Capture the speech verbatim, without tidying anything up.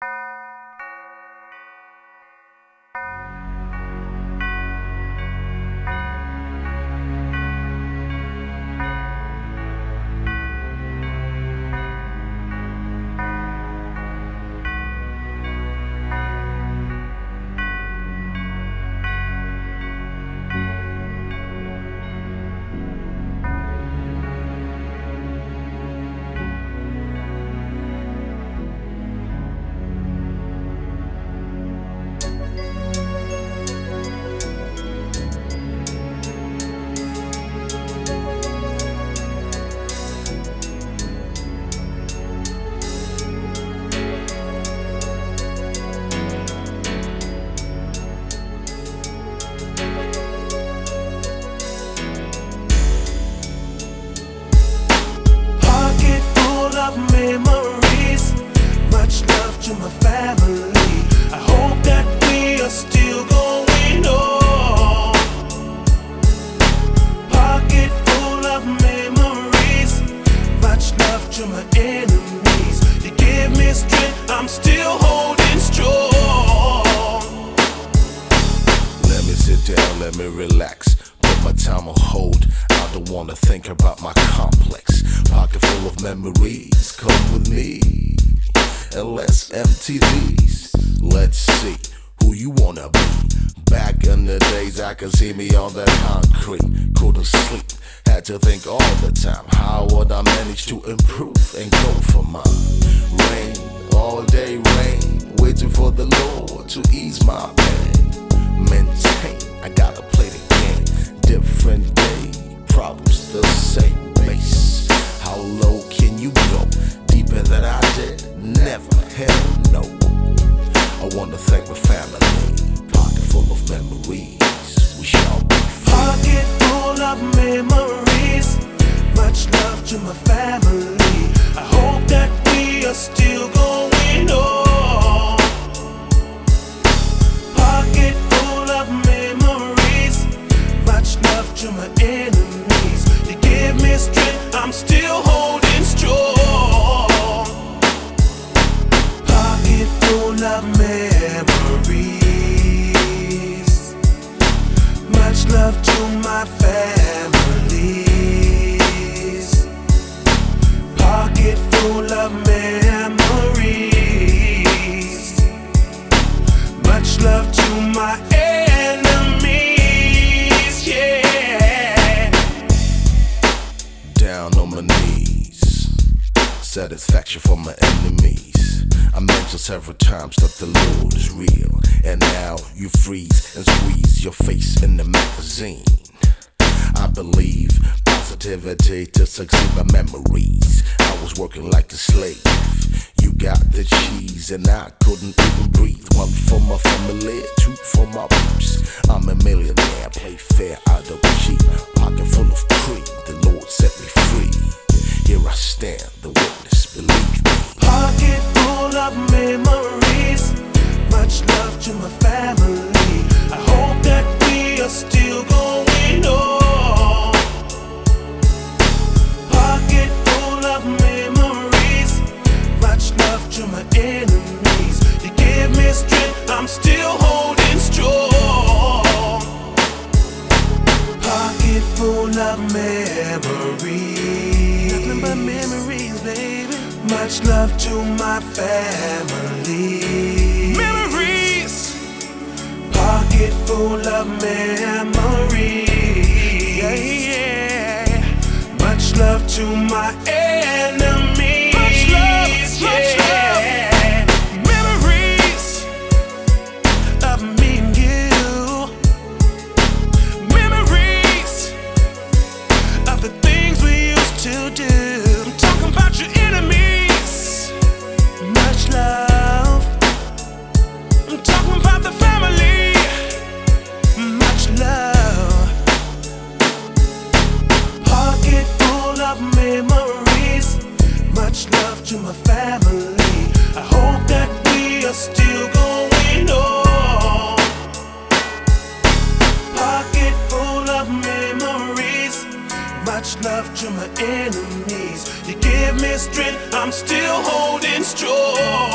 Memories, much love to my family. I hope that we are still going on. Pocket full of memories, much love to my enemies. You give me strength, I'm still holding strong. Let me sit down, let me relax, put my time on hold. I don't wanna think about my complex. Pocket full of memories, come with me and let's empty these. Let's see who you wanna be. Back in the days I could see me on that concrete. Couldn't sleep, had to think all the time. How would I manage to improve and go for mine? Rain, all day rain, waiting for the Lord to ease my pain. Maintain, I gotta play the game. Different day, problems the same base. How low can you go? Deeper than I did? Never, hell no. I wanna thank my family. Pocket full of memories, we shall be free. Pocket full of memories, much love to my family. I hope that we are still going on. Pocket full of memories, much love to my enemies. You give me strength, I'm still holding strong. Pocket full of memories, much love to my families. Pocket full of memories, much love to my enemies, yeah. Down on my knees, satisfaction for my enemies. I mentioned several times that the Lord is real, and now you freeze and squeeze your face in the magazine. I believe positivity to succeed by memories. I was working like a slave. You got the cheese and I couldn't even breathe. One for my family, two for my peeps. I'm a millionaire, play fair, I don't cheat. Pocket full of cream, the Lord set me free. Here I stand, the witness, believe me. Pocket full of memories, much love to my family. I hope that we are still going on. Pocket full of memories, much love to my enemies. You give me strength, I'm still holding strong. Pocket full of memories, nothing but memories, baby. Much love to my family. Memories. Pocket full of memories. Yeah, yeah. Much love to my enemies. Much love, yeah. Much love. Memories of me and you. Memories of the things we used to do. I'm talking about your enemies. Much love. I'm talking about the family. Much love. Pocket full of memories. Much love to my family. I hope that we are still going on. Pocket full of memories. Much love to my enemies. You give me strength, I'm still holding strong.